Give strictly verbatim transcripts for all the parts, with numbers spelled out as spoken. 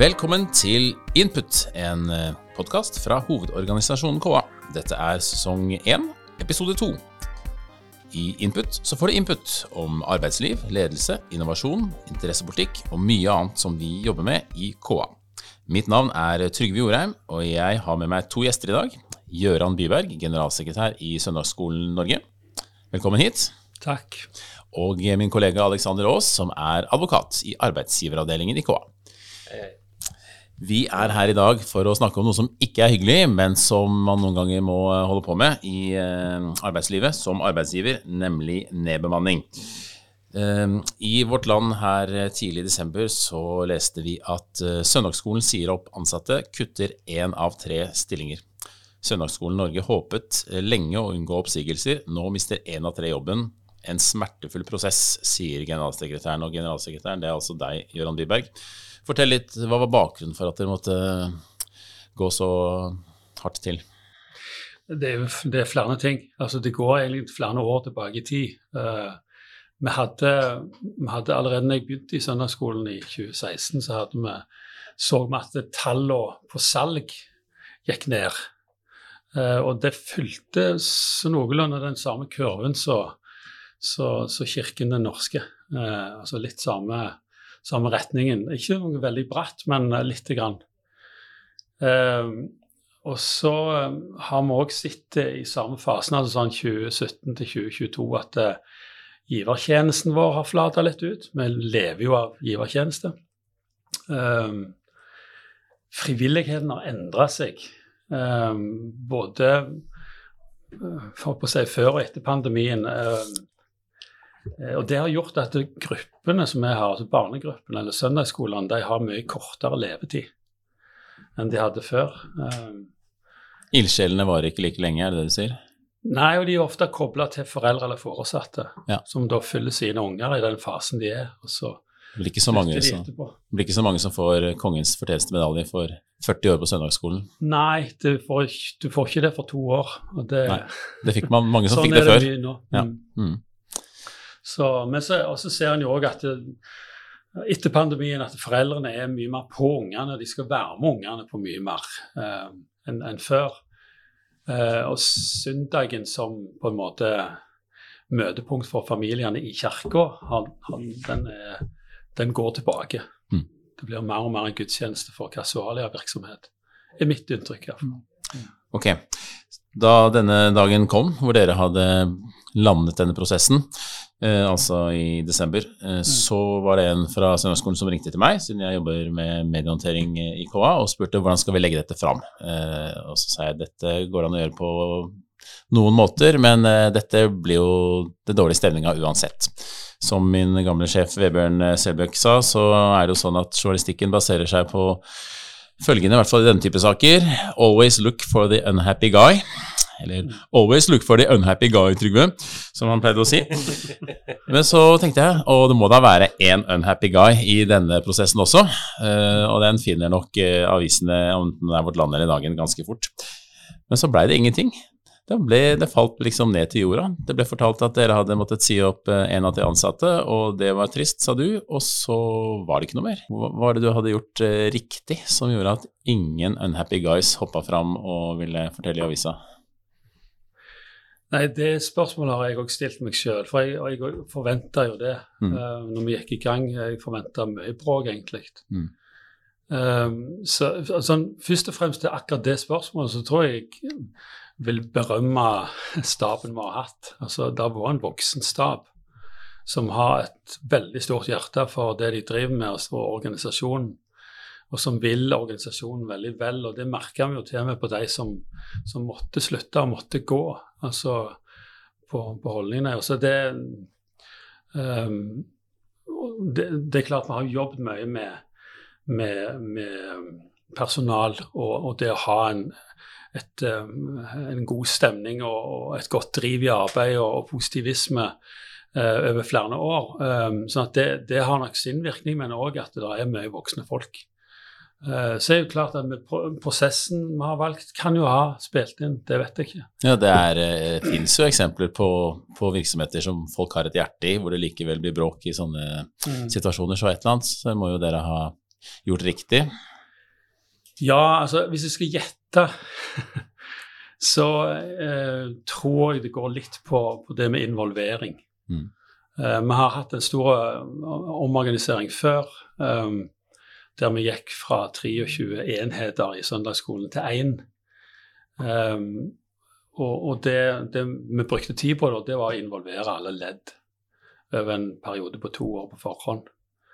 Velkommen til Input, en podcast fra hovedorganisasjonen K A. Dette er sesong én, episode to. I Input så får du input om arbeidsliv, ledelse, innovasjon, interessepolitikk og mye annet som vi jobber med i K A. Mitt navn er Trygve Jorheim, og jeg har med meg to gjester i dag. Gøran Byberg, generalsekretær i Søndagsskolen Norge. Velkommen hit. Takk. Og min kollega Alexander Aas, som er advokat i arbeidsgiveravdelingen i K A. Vi er her i dag for å snakke om noe som ikke er hyggelig, men som man noen ganger må holde på med i arbeidslivet som arbeidsgiver, nemlig nedbemanning. I vårt land her tidlig i desember så leste vi at Søndagsskolen sier opp ansatte, kutter en av tre stillinger. Søndagsskolen Norge håpet lenge å unngå oppsigelser, nå mister en av tre jobben. En smertefull prosess, sier generalsekretæren, og generalsekretæren, det er altså deg, Gøran Byberg. Fortell litt, hva var bakgrunnen for at dere måtte gå så hardt til? Det er, det er flere ting. Altså, det går egentlig flere år tilbake i tid. Uh, vi, hadde, vi hadde allerede når jeg begynte i Søndagsskolen i tjue seksten, så hadde vi, så vi at tallene på salg gikk ned. Uh, og det fylte så noenlunde den samme kurven så Så, så kirken den norske, eh, altså litt samme, samme retningen. Ikke noe veldig bratt, men litt grann. Eh, og så eh, har vi også sett i samme fasen, altså sånn tjue sytten til tjue tjueto, at eh, givertjenesten vår har flatet litt ut. Vi lever jo av givertjeneste. Eh, frivilligheten har endret seg, eh, både for å si før og etter pandemien. Eh, Og det har gjort at gruppene som vi har, altså barnegruppene eller søndagsskolene, de har mye kortere levetid enn de hadde før. Ildsjelene var ikke like lenge, er det det du sier? Nei, og de er ofte koblet til foreldre eller foresatte, ja. Som da fyller sine unger i den fasen de er, og så det blir ikke så mange, som, det blir ikke så mange som får kongens fortjenestemedalje for førti år på søndagsskolen. Nei, du får, du får ikke det for to år. Og det, Nei, det fikk man, mange som sånn fikk det før. Sånn er det mye nå. Ja. Mm. Så, men så, så ser en jo også at det, etter pandemien at foreldrene er mye mer på ungene, de skal være med ungene på mye mer eh, enn en før. Eh, og søndagen som på en måte møtepunkt for familiene i kirka, han, han, den, er, den går tilbake. Mm. Det blir mer og mer en gudstjeneste for kasualia-virksomhet. Det er mitt inntrykk. Mm. Ok, da denne dagen kom, hvor dere hadde landet denne prosessen, Eh, altså i desember, eh, mm. så var det en fra Søndagsskolen som ringte til meg, siden jeg jobber med mediehåndtering i K A, og spurte hvordan skal vi legge dette fram. Eh, og så sa jeg dette går an å gjøre på noen måter, men eh, dette blir jo det dårlige stemninga uansett. Som min gamle sjef Vebjørn Selbøk sa, så er det jo sånn at journalistikken baserer seg på følgende, i hvert fall i denne type saker: always look for the unhappy guy. Eller always look for the unhappy guy, Trygve, som han pleide å si. Men så tenkte jeg, og det må da være en unhappy guy i denne prosessen også, og den finner nok avisene om det er Vårt Land eller Dagen ganske fort. Men så ble det ingenting. Det, ble, det falt liksom ned til jorda. Det ble fortalt at dere hadde måttet si opp en av de ansatte, og det var trist, sa du, og så var det ikke noe mer. Hva var det du hadde gjort riktig som gjorde at ingen unhappy guys hoppet fram og ville fortelle i avisa? Nei, det spørsmålet har jeg også stilt meg selv, for jeg, jeg forventet jo det mm. uh, når vi gikk i gang. Jeg forventet mye bråk, egentlig. Mm. Um, så sånn, først og fremst til akkurat det spørsmålet, så tror jeg jeg vil berømme staben vi har hatt. Altså, det var en voksen stab som har et veldig stort hjerte for det de driver med, og organisasjonen. Og som vil organisasjonen veldig vel, og det merker vi jo til og med på de som, som måtte slutte og måtte gå, altså på, på holdningene. Og så det, um, det, det er klart vi har jobbet mye med, med, med personal, og, og det å ha en, et, um, en god stemning og, og et godt driv i arbeid og, og positivisme uh, over flere år. Um, så at det, det har nok sin virkning, men også at det er mye voksne folk. Så er det jo klart at med prosessen vi har valgt kan jo ha spilt inn, det vet jeg ikke. Ja, det er, det finnes jo eksempler på, på virksomheter som folk har et hjerte i, hvor det likevel blir bråk i sånne mm. situasjoner, så et eller annet, så må jo dere ha gjort riktig. Ja, altså hvis jeg skal gjette, så eh, tror jeg det går litt på, på det med involvering. Mm. Eh, vi har hatt en stor omorganisering før, um, der vi gikk fra tjuetre enheter i søndagsskolen til én. Um, og og det, det vi brukte tid på, da, det var å involvere alle ledd over en periode på to år på forhånd.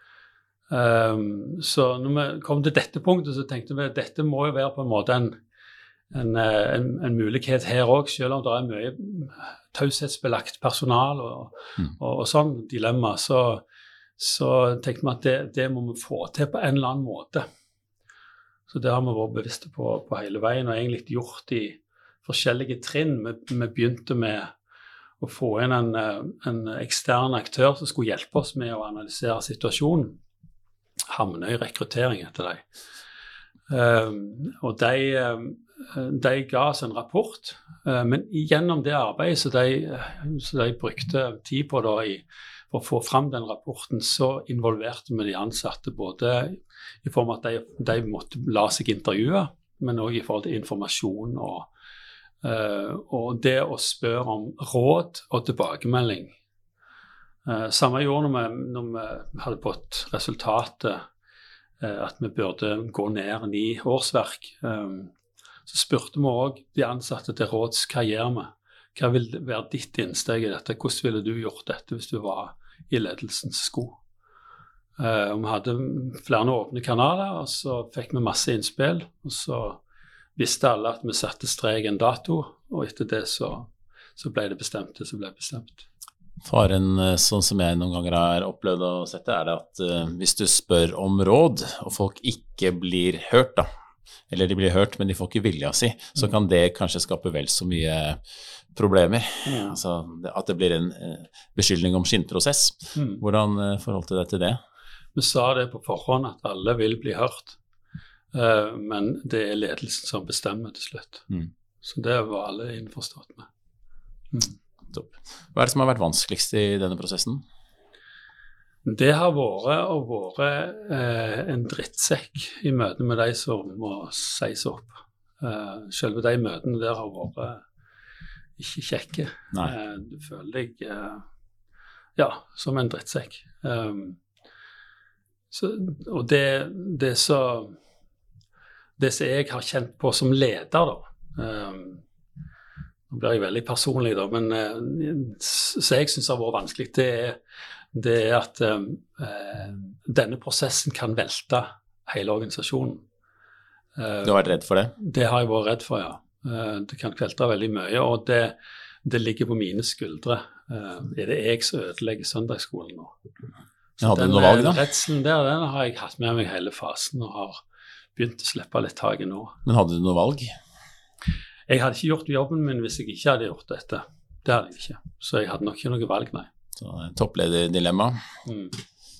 Um, så når vi kom til dette punktet, så tenkte vi at dette må jo være på en måte en, en, en, en mulighet her også, selv om det er mye taushetsbelagt personal og, mm. og, og sånn dilemma, så, så tenkte vi at det, det må vi få til på en eller annen måte. Så det har vi vært bevisste på, på hele veien, og egentlig gjort i forskjellige trinn. Vi, vi begynte med å få inn en, en ekstern aktør som skulle hjelpe oss med å analysere situasjonen. Hamnøy rekruttering etter deg. Um, og de, um, de ga oss en rapport, uh, men gjennom det arbeidet så de, så de brukte tid på da, i, for å få fram den rapporten, så involverte vi de ansatte både i form av at de, de måtte la seg intervjue, men også i forhold til informasjon og, uh, og det å spørre om råd og tilbakemelding. Uh, samme gjorde når vi, når vi hadde fått resultatet uh, at vi burde gå ned ni årsverk. Um, så spurte vi også de ansatte til råds, hva gjør vi? Hva vil være ditt innsteg i dette? Hvordan ville du gjort dette hvis du var i ledelsens sko? Uh, og vi hadde flere åpne kanaler, og så fikk vi masse innspill, og så visste alle at vi satte strek en dato, og etter det så, så ble det bestemt det som ble bestemt. Faren, sånn som jeg noen ganger har opplevd å sette, er det at uh, hvis du spør om råd, og folk ikke blir hørt da, eller de blir hørt, men de får ikke vilja si, mm. så kan det kanskje skape vel så mye problemer. Mm. Altså, at det blir en uh, beskyldning om skinnprosess. Mm. Hvordan uh, forholdt du deg til det? Vi sa det på forhånd, at alle vil bli hørt, uh, men det er ledelsen som bestemmer til slutt. Mm. Så det var alle innforstått med. Mm. Hva er det som har vært vanskeligst i denne prosessen? Det har vært å være eh, en drittsekk i møte med de som må sies opp. Eh, selve de møtene der har vært ikke kjekke. Eh, du føler deg eh, ja, som en drittsekk. Um, så, og det, det så det som jeg har kjent på som leder da, um, nå blir jeg veldig personlig da, men uh, så jeg synes det har vært vanskelig, det er, det er at um, uh, denne prosessen kan velte hele organisasjonen. Uh, du har vært redd for det? Det har jeg vært redd for, ja. Uh, det kan velte veldig mye, og det, det ligger på mine skuldre. Uh, er det jeg som ødelegger søndagsskolen nå? Så hadde den, du noe valg da? Redselen der, den har jeg hatt med meg hele fasen, og har begynt å slippe litt taget nå. Men hadde du noe valg? Jeg hadde ikke gjort jobben min hvis jeg ikke hadde gjort dette. Det hadde jeg ikke. Så jeg hadde nok ikke noe valg, nei. Så topplederdilemma. Mm.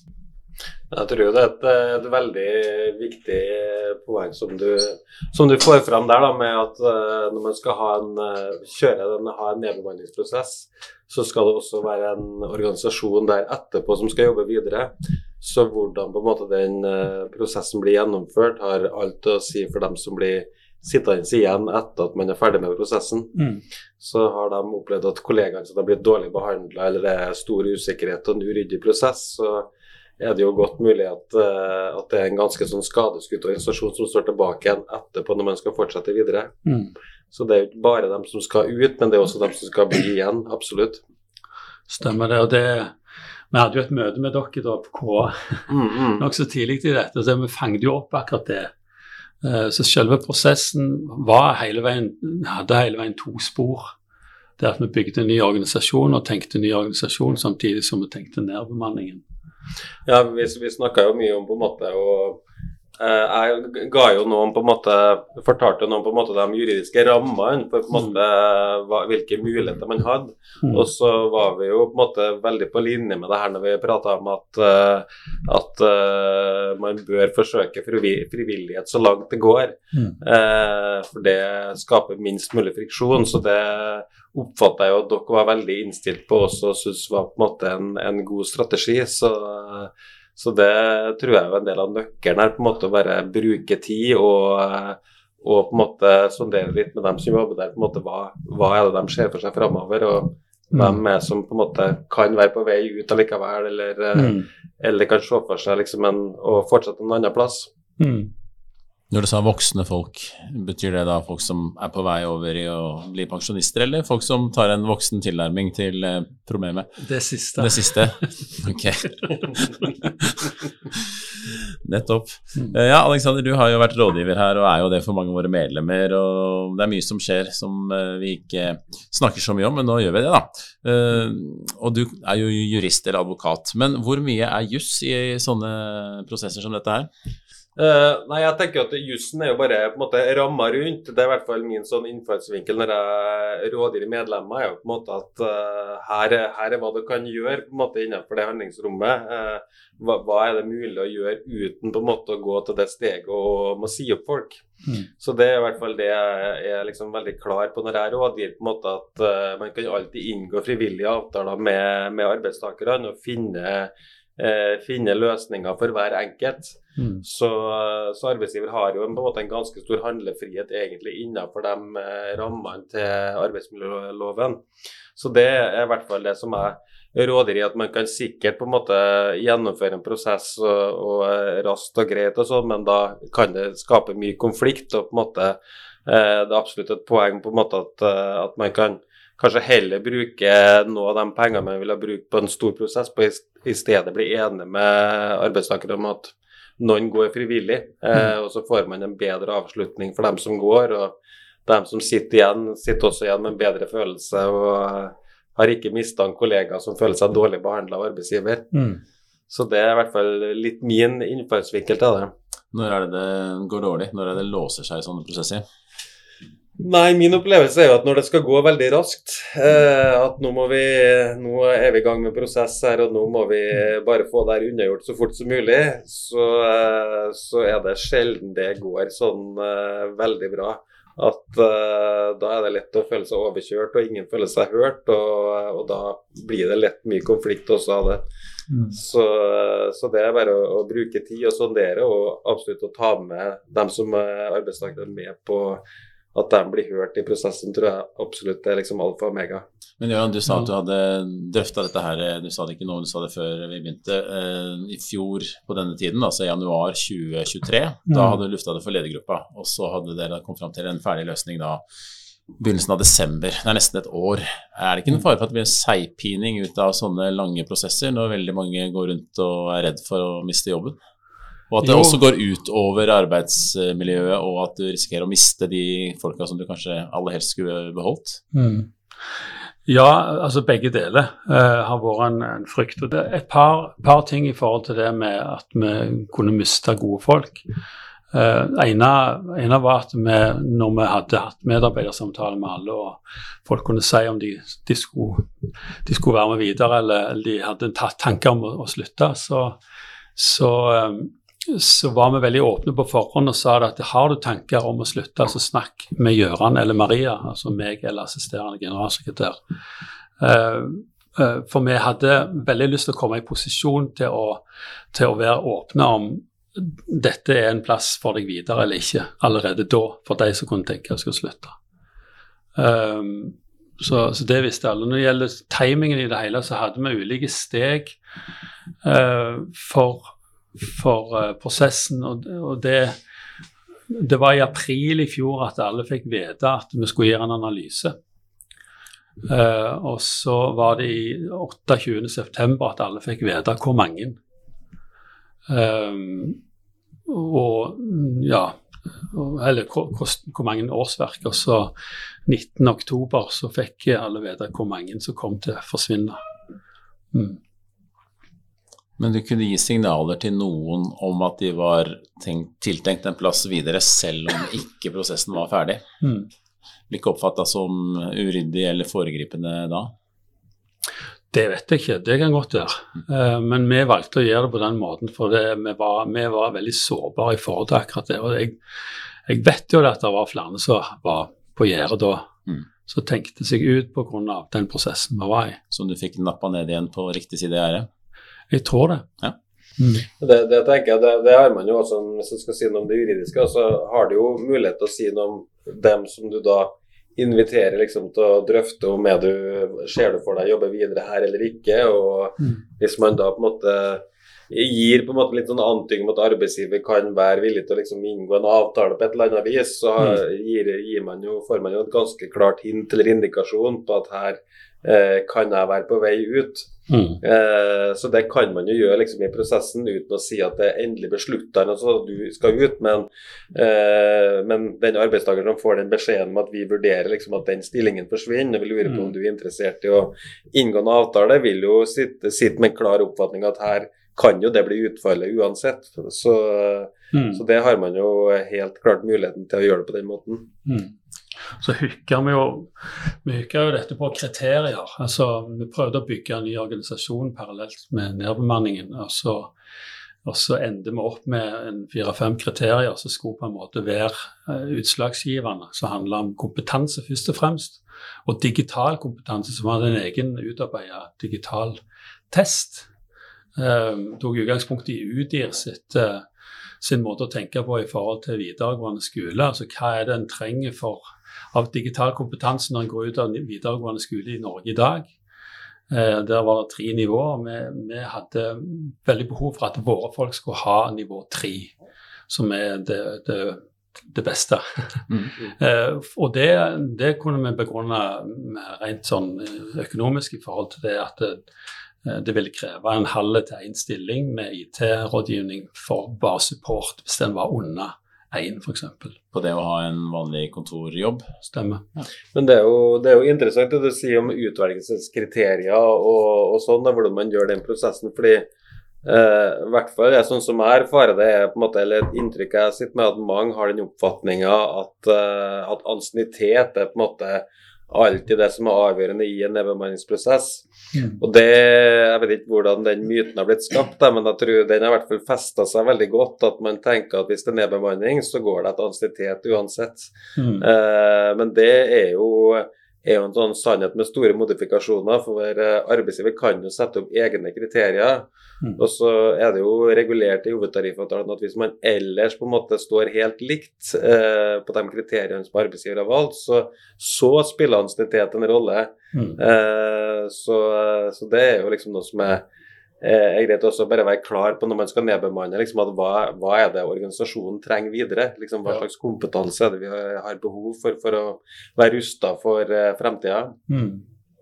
Jeg tror det er et, et veldig viktig poeng som du, som du får frem der, da, med at uh, når man skal ha en, uh, kjøre den, ha en nedbemanningsprosess, så skal det også være en organisasjon der etterpå som skal jobbe videre. Så hvordan på en måte den uh, prosessen blir gjennomført, har alt å si for dem som blir sittende igjen etter at man er ferdig med prosessen. Mm. Så har de opplevd at kollegaene som har blitt dårlig behandlet, eller det er stor usikkerhet og en uryddig prosess, så er det jo godt mulig at, uh, at det er en ganske sånn skadeskutt organisasjon som står tilbake igjen etterpå når man skal fortsette videre. Mm. Så det er jo ikke bare dem som skal ut, men det er også dem som skal bli igjen, absolutt. Stemmer det, og det vi hadde jo et møte med dere da på K A mm, mm. nok så tidlig i dette, så vi fangde jo opp akkurat det. Så selve prosessen var hele veien, hadde hele veien to spor. Det at vi bygde en ny organisasjon og tenkte en ny organisasjon samtidig som vi tenkte nedbemanningen. Ja, vi, vi snakket jo mye om på en måte, og eh, jeg ga jo noen på en måte, fortalte noen på en måte de juridiske rammene for på en måte hva, hvilke muligheter man hadde. Mm. Og så var vi jo på en måte veldig på linje med det her når vi pratet om at, uh, at uh, man bør forsøke frivillighet så langt det går. Mm. Uh, for det skaper minst mulig friksjon, så det oppfattet jeg jo at dere var veldig innstilt på også, og synes var på en måte en, en god strategi, så, Så det tror jeg er en del av nøkkelen her, på en måte å bare bruke tid og, og på en måte sondere litt med dem som jobber der, på en måte hva, hva er det de ser for seg fremover, og hvem er som på en måte kan være på vei ut allikevel, eller, mm. eller kan se for seg liksom en, og fortsette en annen plass. Mm. Når du sa voksne folk, betyr det da folk som er på vei over i å bli pensjonister, eller folk som tar en voksen tilnærming til eh, problemet? Det siste. Det siste, ok. Nettopp. Mm. Eh, ja, Alexander, du har jo vært rådgiver her, og er jo det for mange av våre medlemmer, og det er mye som skjer som eh, vi ikke snakker så mye om, men nå gjør vi det da. Eh, og du er jo jurist eller advokat, men hvor mye er juss i sånne prosesser som dette her? Uh, nei, jeg tenker at jussen er jo bare på en måte rammet rundt. Det er i hvert fall min sånn innfallsvinkel når jeg rådgir medlemmer, er jo på en måte at uh, her, er, her er hva du kan gjøre på en måte innenfor det handlingsrommet. Uh, hva, hva er det mulig å gjøre uten på en måte å gå til det steget og må si opp folk. Mm. Så det er i hvert fall det jeg er liksom veldig klar på når jeg rådgir, på en måte at uh, man kan alltid inngå frivillige avtaler med, med arbeidstakerne og finne finne løsninger for hver enkelt. Mm. Så, så arbeidsgiver har jo en, på en måte en ganske stor handlefrihet egentlig innenfor de eh, rammene til arbeidsmiljøloven. Så det er i hvert fall det som jeg råder i, at man kan sikkert på en måte gjennomføre en prosess og, og raskt og greit og sånn, men da kan det skape mye konflikt, og på en måte eh, det er absolutt et poeng på en måte at, at man kan kanskje heller bruke noe av de pengene man vil ha brukt på en stor prosess på, i stedet bli enig med arbeidstakere om at noen går frivillig, eh, og så får man en bedre avslutning for dem som går, og dem som sitter igjen, sitter også igjen med en bedre følelse, og har ikke mistet en kollega som føler seg dårlig behandlet av arbeidsgiver. Mm. Så det er i hvert fall litt min innfallsvinkel til det. Når er det det går dårlig? Når er det låser seg i sånne prosesser? Nei, min opplevelse er jo at når det skal gå veldig raskt, eh, at nå, må vi, nå er vi i gang med prosess her, og nå må vi bare få det her unnagjort så fort som mulig, så, eh, så er det sjelden det går sånn eh, veldig bra. At eh, da er det lett å føle seg overkjørt, og ingen føler seg hørt, og, og da blir det lett mye konflikt også av det. Mm. Så, så det er bare å, å bruke tid og sondere, og absolutt å ta med dem som er arbeidstakere med på at de blir hørt i prosessen, tror jeg absolutt er liksom alfa og omega. Men Jørgen, du sa at du hadde drøftet dette her, du sa det ikke nå, du sa det før vi begynte, eh, i fjor på denne tiden, altså januar tjue tjuetre, mm. da hadde du luftet det for ledergruppa, og så hadde dere kommet frem til en ferdig løsning da, begynnelsen av desember, det er nesten et år. Er det ikke noen fare for at det blir seigpining ut av sånne lange prosesser, når veldig mange går rundt og er redd for å miste jobben? Og at det jo. også går ut over arbeidsmiljøet, og at du risikerer å miste de folka som du kanskje aller helst skulle beholdt? Mm. Ja, altså begge deler uh, har vært en, en frykt. Og det er et par, par ting i forhold til det med at vi kunne miste gode folk. Uh, ene, ene var at vi, når vi hadde hatt medarbeidersamtale med alle, og folk kunne si om de, de, skulle, de skulle være med videre, eller, eller de hadde tatt tanker om å, å slutte, så, så um, så var vi veldig åpne på forhånd og sa at har du tanker om å slutte, så snakk med Jøran eller Maria, altså meg eller assisterende generalsekretær. Uh, uh, for vi hadde veldig lyst til å komme i posisjon til å, til å være åpne om dette er en plass for deg videre eller ikke, allerede da, for de som kunne tenke å skulle slutte. Uh, så, så det visste alle. Når det gjelder timingen i det hele, så hadde vi ulike steg uh, for for uh, prosessen, og, og det, det var i april i fjor at alle fikk vite at vi skulle gjøre en analyse. Uh, og så var det i otteogtjuende september at alle fikk vite hvor mange. Um, og ja, eller hvor, hvor mange årsverk, og så nittende oktober så fikk alle vite hvor mange som kom til å forsvinne. Mm. Men du kunne gi signaler til noen om at de var tenkt, tiltenkt en plass videre, selv om ikke prosessen var ferdig? Mm. Blir ikke oppfattet som uryddig eller foregripende da? Det vet jeg ikke, det kan godt være. Mm. Men vi valgte å gjøre det på den måten, for det, vi, var, vi var veldig sårbare i forhold til akkurat det. Og jeg, jeg vet jo at det var flere som var på gjerdet da, mm. som tenkte seg ut på grunn av den prosessen vi var i. Så du fikk nappa ned igjen på riktig side i ære? Jeg tror det. Ja. Mm. Det, det tenker jeg, det, det har man jo også, hvis du skal si noe om det juridiske, så har du jo mulighet til å si noe om dem som du da inviterer liksom til å drøfte om er du, ser du for deg jobbe videre her eller ikke, og mm. hvis man da på en måte gir på en måte litt sånn antydning om at arbeidsgiver kan være villig til å liksom inngå en avtale på et eller annet vis, så mm. gir, gir man jo, får man jo et ganske klart hint eller indikasjon på at her eh, kan jeg være på vei ut. Mm. Eh, så det kan man jo gjøre liksom i prosessen uten å si at det er endelig besluttet altså at du skal ut, men, eh, men den arbeidstakeren som får den beskjeden om at vi vurderer liksom at den stillingen forsvinner, og vil lure på om du er interessert i å inngå en avtale, vil jo sitte, sitte med en klar oppfatning at her kan jo det bli utfallet uansett, så, mm. så det har man jo helt klart muligheten til å gjøre det på den måten. Mm. Så hykker vi jo, vi hykker jo dette på kriterier, altså vi prøvde å bygge en ny organisasjon parallelt med nedbemanningen, og så, og så ender vi opp med en fire-fem kriterier som skulle på en måte være utslagsgivende, som handler om kompetanse først og fremst, og digital kompetanse, som hadde en egen utarbeidet digital test. Um, tok utgangspunkt i U D I R sitt, uh, sin måte å tenke på i forhold til videregående skole. Altså hva er det en trenger for, av digital kompetanse når en går ut av videregående skole i Norge i dag. Uh, der var det tre nivåer. Vi, vi hadde veldig behov for at våre folk skulle ha nivå tre, som er det, det, det beste. Mm. uh, og det, det kunne vi begrunne rent sånn økonomisk i forhold til det at det, Det ville kreve en halv til en stilling med I T-rådgivning for bare support hvis den var under en, for eksempel. På det å ha en vanlig kontorjobb? Stemmer. Ja. Men det er, jo, det er jo interessant det du sier om utvelgelseskriterier og, og sånn, da, hvordan man gjør den prosessen, fordi eh, i hvert fall det er sånn som jeg erfarer det, er på en måte, eller et inntrykk jeg sitter med at mange har den oppfatningen at, uh, at ansiennitet er på en måte alltid det som er avgjørende i en nedbemanningsprosess. Mm. Og det, jeg vet ikke hvordan den myten har blitt skapt, da, men jeg tror den har i hvert fall festet seg veldig godt, at man tenker at hvis det er nedbemanning, så går det et ansiennitet uansett. Mm. Eh, men det er jo, er jo en sånn sannhet med store modifikasjoner, for arbeidsgiver kan jo sette opp egne kriterier, mm. og så er det jo regulert i hovedtariffavtalen at hvis man ellers på en måte står helt likt eh, på de kriteriene som arbeidsgiver har valgt, så, så spiller ansiennitet en rolle. Mm. Eh, så, så det er jo liksom noe som er er greit også bare være klar på når man skal nedbemanne, liksom at hva, hva er det organisasjonen trenger videre, liksom hva slags kompetanse er det vi har behov for for å være rustet for uh, fremtiden. Mm.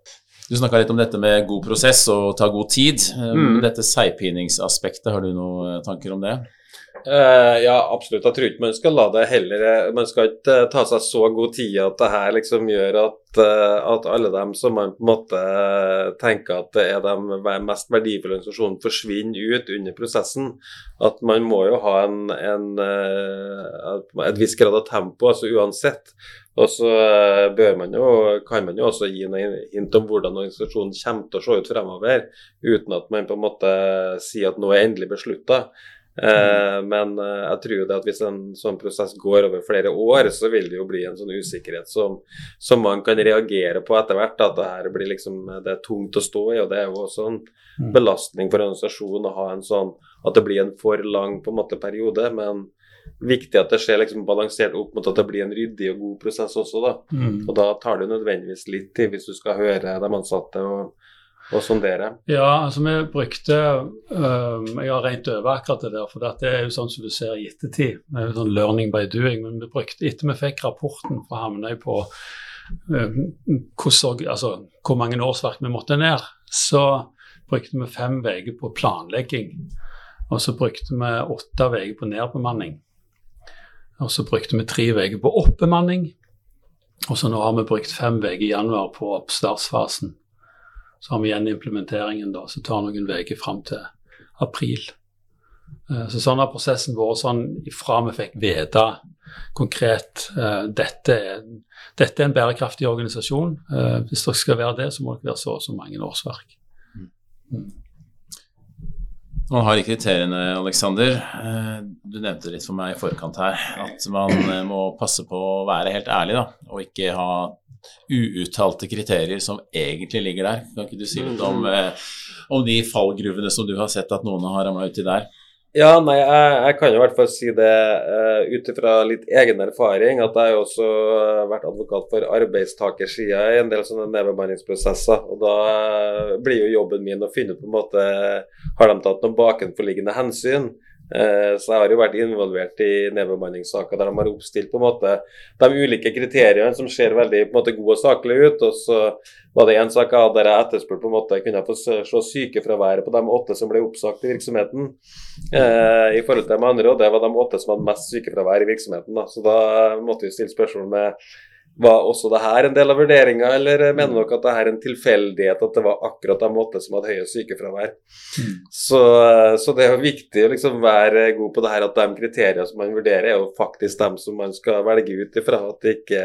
Du snakket litt om dette med god prosess og ta god tid. Mm. Dette seigpiningsaspektet, har du noen tanker om det? Uh, ja, absolutt. Jeg tror ikke man skal la det heller, man skal ikke uh, ta seg så god tid at det her liksom gjør at, uh, at alle dem som man på en måte uh, tenker at det er de mest verdifulle organisasjonene forsvinner ut under prosessen. At man må jo ha en, en, uh, et viss grad av tempo, altså uansett. Og så uh, bør man jo, kan man jo også gi noen hint om hvordan organisasjonen kommer til å se ut fremover, uten at man på en måte sier at nå er endelig besluttet. Eh, men eh, jeg tror jo det at hvis en sånn prosess går over flere år, så vil det jo bli en sånn usikkerhet som, som man kan reagere på etter hvert, at det her blir liksom, det er tungt å stå i, og det er jo også en belastning for organisasjonen å ha en sånn, at det blir en for lang på en måte periode, men viktig at det skjer liksom balansert opp mot at det blir en ryddig og god prosess også da, mm. og da tar det nødvendigvis litt tid hvis du skal høre de ansatte og og sondere. Ja, altså vi brukte, øh, jeg har rent over akkurat det der, for det er jo sånn som du ser i ettertid, det er jo sånn learning by doing, men vi brukte, etter vi fikk rapporten fra Hamnøy på øh, hvordan, altså, hvor mange årsverk vi måtte ned, så brukte vi fem veger på planlegging, og så brukte vi åtte veger på nedbemanning, og så brukte vi tre veger på oppbemanning, og så nå har vi brukt fem veger i januar på oppstartsfasen. Så har vi igjen implementeringen da, så tar noen veger frem til april. Så sånn har prosessen vært sånn ifra vi fikk vite konkret dette er, dette er en bærekraftig organisasjon. Hvis det skal være det, så må det være så og så mange årsverk. Mm. Man har i kriteriene, Alexander, du nevnte litt for meg i forkant her, at man må passe på å være helt ærlig da, og ikke ha uuttalte kriterier som egentlig ligger der. Kan ikke du si litt om, eh, om de fallgruvene som du har sett at noen har ramlet uti der? Ja, nei, jeg, jeg kan jo i hvert fall si det uh, ut ifra litt egen erfaring, at jeg har også vært advokat for arbeidstakersida i en del sånne nedbemanningsprosesser, og da blir jo jobben min å finne ut på en måte, har de tatt noen bakenforliggende hensyn? Uh, så jeg har jo vært involvert i nedbemanningssaker der de har oppstilt på en måte de ulike kriteriene som ser veldig på en måte gode og saklige ut, og så var det en sak jeg hadde der jeg etterspurt på en måte kunne jeg få se sykefraværet på de åtte som ble oppsagt i virksomheten uh, i forhold til de andre, og det var de åtte som hadde mest sykefravær i virksomheten da. Så da måtte vi stille spørsmål med var også det her en del av vurderingen, eller mener dere at det her er en tilfeldighet at det var akkurat de måte som hadde høye sykefravær? Mm. Så, så det er jo viktig å liksom være god på det her, at de kriterier som man vurderer er jo faktisk dem som man skal velge ut ifra, at det ikke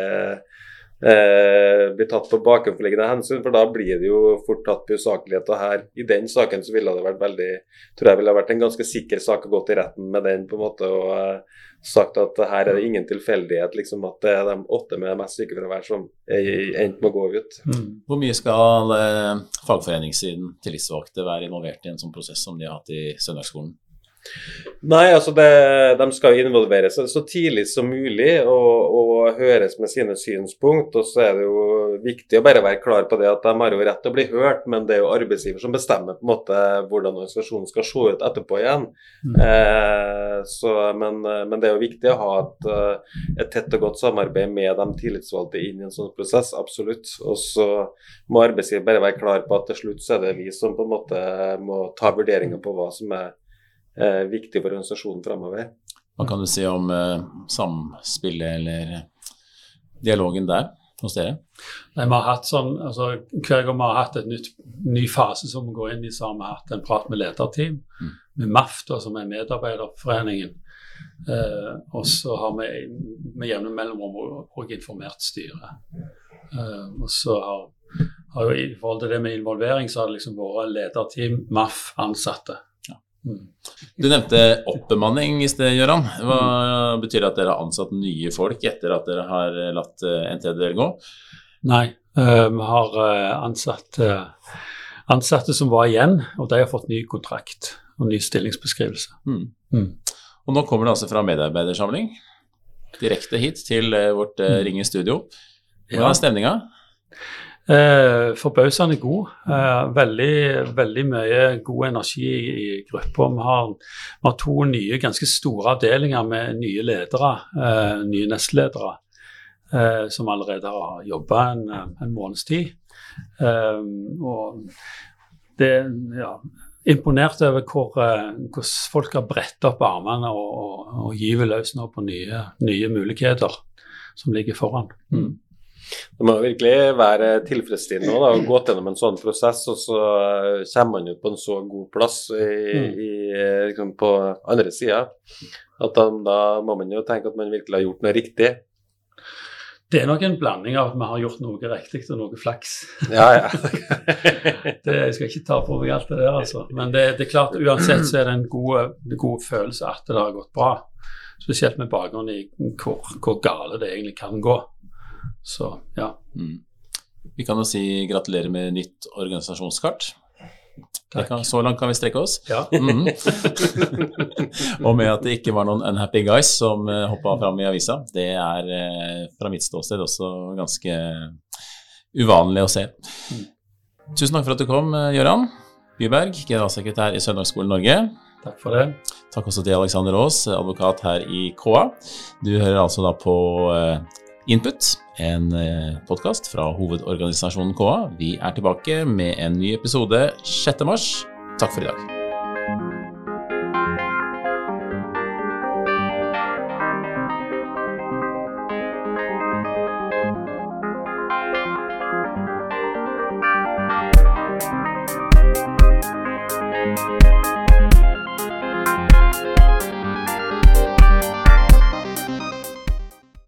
eh, blir tatt på bakenforliggende hensyn, for da blir det jo fort tatt på usaklighet, og her i den saken så ville det vært veldig, tror jeg ville vært en ganske sikker sak å gå til retten med den på en måte, og sagt at her er det ingen tilfeldighet, liksom at det er de åtte med mest sykefravær som endt med å gå ut. Mm. Hvor mye skal eh, fagforeningssiden tillitsvalgte være involvert i en sånn prosess som de har hatt i Søndagsskolen? Nei, altså det, de skal jo involvere seg så tidlig som mulig og, og høres med sine synspunkt, og så er det jo viktig å bare være klar på det at de har jo rett til å bli hørt, men det er jo arbeidsgiver som bestemmer på en måte hvordan organisasjonen skal se ut etterpå igjen. Mm. Eh, så, men, men det er jo viktig å ha et, et tett og godt samarbeid med de tillitsvalgte inn i en sånn prosess, absolutt. Og så må arbeidsgiver bare være klar på at til slutt så er det vi som på en måte må ta vurderinger på hva som er Eh, viktig for organisasjonen fremover. Hva kan du si om eh, samspillet eller dialogen der hos dere? Nei, vi har hatt sånn, altså hver gang vi har hatt et nytt, ny fase som vi går inn i, så har vi hatt en prat med lederteam, mm. med M A F da, som er medarbeiderforeningen, eh, og så har vi med jevne mellomrom og informert styret. Eh, og så har, har jo i forhold til det med involvering, så har det liksom vært lederteam, M A F, ansatte. Mm. Du nevnte oppbemanning i sted, Gøran. Hva mm. betyr det at dere har ansatt nye folk etter at dere har latt N T D gå? Nei, uh, vi har uh, ansatt uh, ansatte som var igjen, og de har fått ny kontrakt og ny stillingsbeskrivelse. Mm. Mm. Og nå kommer det altså fra medarbeidersamling direkte hit til uh, vårt uh, Ringe studio. Hva er stemninga? Eh, Forbausende god. Eh, veldig, veldig mye god energi i, i gruppa. Vi har, vi har to nye, ganske store avdelinger med nye ledere, eh, nye nestledere, eh, som allerede har jobbet en, en måneds tid. Eh, og det, ja, imponert over hvor, hvor folk har brettet opp armene og, og, og giver løs nå på nye, nye muligheter som ligger foran. Mm. Det må virkelig være tilfredsstillende da, å gå gjennom en sånn prosess, og så kommer man ut på en så god plass i, mm. i, liksom på andre siden, at da, da må man jo tenke at man virkelig har gjort noe riktig. Det er nok en blanding av at vi har gjort noe riktig og noe flaks. Ja, ja. det, jeg skal ikke ta på meg alt det der, altså. Men det, det er klart, uansett så er det en god, god følelse at det har gått bra. Spesielt med bakgrunn i hvor, hvor gale det egentlig kan gå. Så, ja. Mm. Vi kan jo si gratulerer med nytt organisasjonskart. Kan, så langt kan vi strekke oss. Ja. Mm. Og med at det ikke var noen unhappy guys som uh, hoppet fram i avisa, det er uh, fra mitt ståsted også ganske uvanlig å se. Mm. Tusen takk for at du kom, Gøran Byberg, generalsekretær i Søndagsskolen Norge. Takk for det. Takk også til Alexander Aas, advokat her i K A. Du hører altså da på uh, Input, en podcast fra hovedorganisasjonen K A. Vi er tilbake med en ny episode sjette mars. Takk for i dag.